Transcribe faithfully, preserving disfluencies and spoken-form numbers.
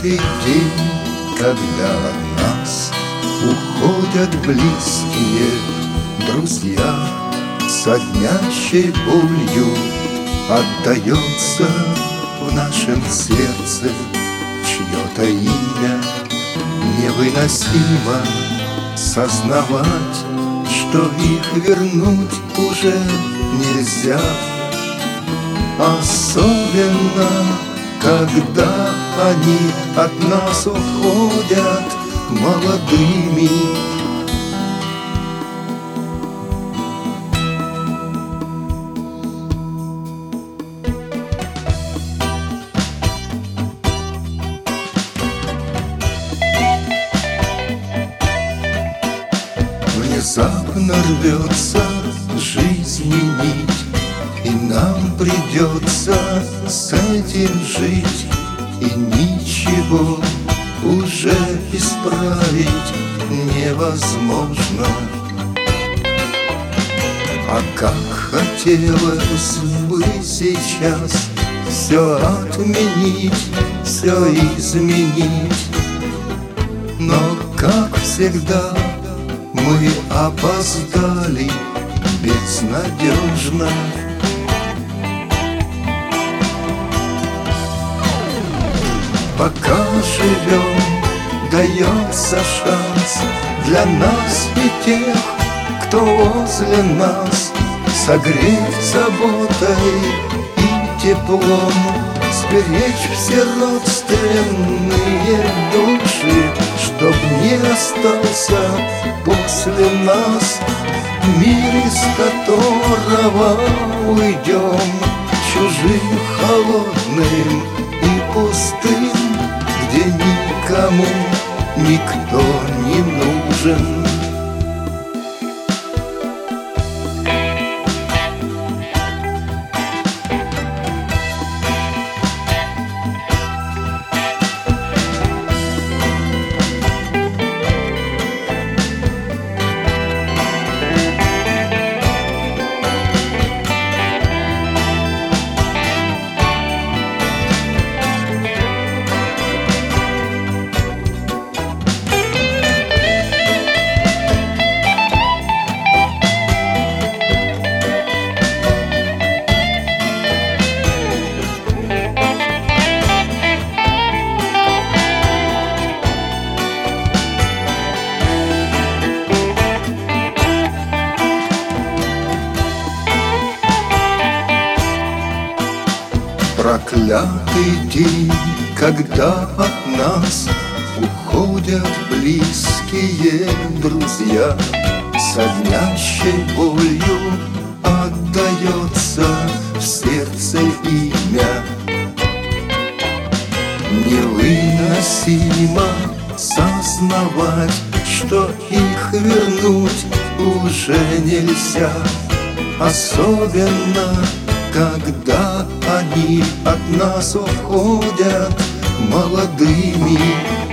проклятый день, когда от нас уходят близкие друзья. Соднящей болью отдается в нашем сердце чье-то имя. Невыносимо сознавать, что их вернуть уже нельзя. Особенно, когда они от нас уходят молодыми. Внезапно рвется жизни нить, и нам придется с этим жить. И ничего уже исправить невозможно. А как хотелось бы сейчас все отменить, все изменить. Но, как всегда, мы опоздали безнадежно. Пока живем, дается шанс для нас и тех, кто возле нас, согреть заботой и теплом, сберечь все родственные души, чтоб не остался после нас мир, из которого уйдем чужим, холодным и пустым, где никому никто не нужен. Проклятый день, когда от нас уходят близкие друзья. Соднящей болью отдается в сердце имя. Невыносимо сознавать, что их вернуть уже нельзя. Особенно, когда они от нас уходят молодыми.